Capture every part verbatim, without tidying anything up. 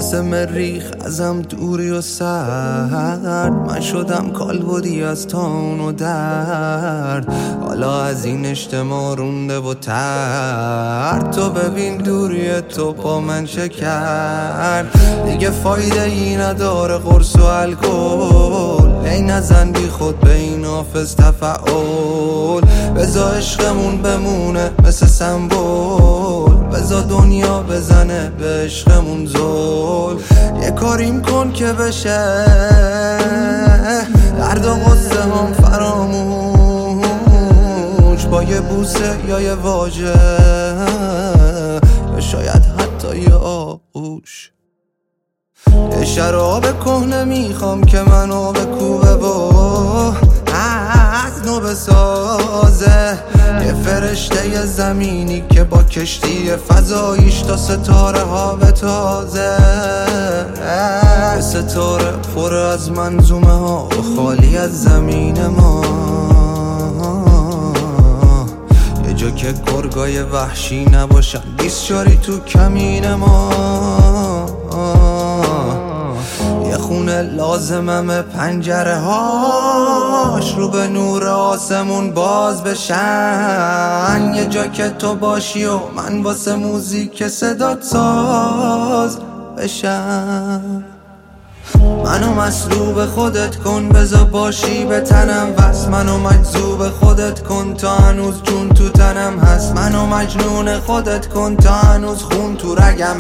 مثل مریخ ازم دوری و سرد، من شدم کالبدی از تان و درد، حالا از این اجتماع رونده و ترد. تو ببین دوری تو با من چه کرد، دیگه فایده ای نداره قرص و الکل، ای نزن بی خود به این حافظ تفعول. بذار عشقمون بمونه مثل سمبول، بذار دنیا بزنه به عشقمون زول. یه کاریم کن که بشه درد و غصه هم فراموش، با یه بوسه یا یه واژه یا شاید حتی یه آغوش. یه شراب کهنه میخوام که منو بکوبه و از نو بسازه، یه فرشته زمینی که با کشتی فضاییش تا ستاره ها بتازه. یه ستاره پر از منظومه ها و خالی از زمین ما، یه جا که گرگای وحشی نباشن بیسچاری تو کمین ما. یه خونه لازمم پنجره هاش رو به نور آسمون باز بشن، یه جا که تو باشی و من واسه موزیک صدات ساز بشم. منو مصلوب خودت کن بذار باشی به تنم وست، منو مجذوب خودت کن تا هنوز جون تو تنم هست، منو مجنون خودت کن تا هنوز خون تو رگم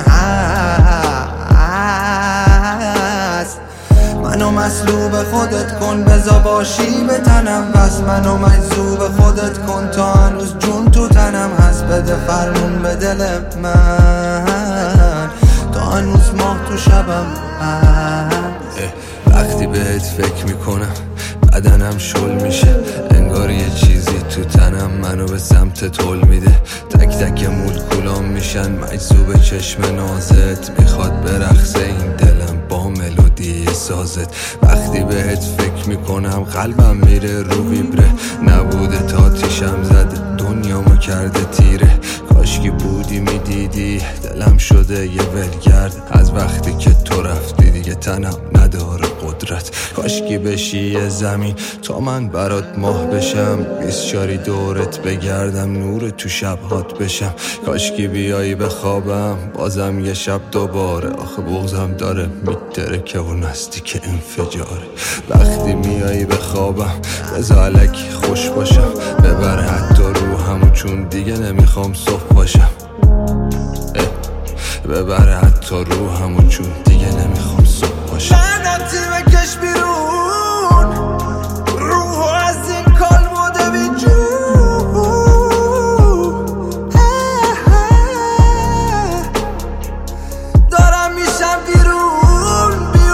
هست. منو مصلوب خودت کن بذار باشی به تنم وست، منو مجذوب خودت کن تا هنوز جون تو تنم هست. بده فرمون به دل من تا هنوز ماه تو شبم هست. وقتی بهت فکر میکنم بدنم شل میشه، انگار یه چیزی تو تنم منو به سمت تول میده. تک تک مولکولام میشن مجذوب چشم نازت، میخواد برقصه این دلم با ملودی سازت. وقتی بهت فکر میکنم قلبم میره رو ویبره، نبوده تا تیشم زده دنیامو کرده تیره. کاشکی بودی میدیدی دلم شده یه ولگرد، از وقتی که تو رفتی دیگه تنم نداره قدرت. کاشکی بشی یه زمین تا من برات ماه بشم، بیسچاری دورت بگردم نور تو شبهات بشم. کاشکی بیایی به خوابم بازم یه شب دوباره، آخه بغضم داره میترکه و نزدیک انفجاره. وقتی میایی به خوابم بذار الکی خوش باشم، ببر حتی روحمو چون دیگه نمیخوام صبح باشم. ببر حتی روحمو چون دیگه نمیخوام صبح باشم. لعنتی بکش بیرون روحو از این کالبد بی جون، دارم میشم بیرون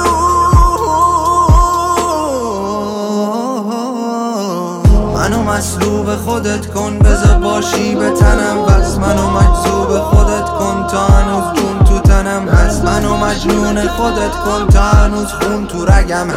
بیرون. منو مصلوب خودت کن بذار باشی به تنم وست، منو مجذوب خودت کن تا هنوز جون تو تنم هست، منو مجنون خودت کن تا هنوز خون تو رگم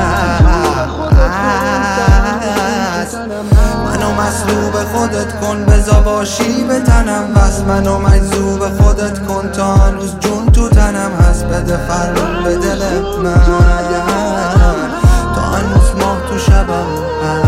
هست. منو مصلوب خودت کن بذار باشی به تنم وست، منو مجذوب خودت کن تا هنوز جون تو تنم هست. بده فرمون به دل من تا هنوز ماه تو شبم هست.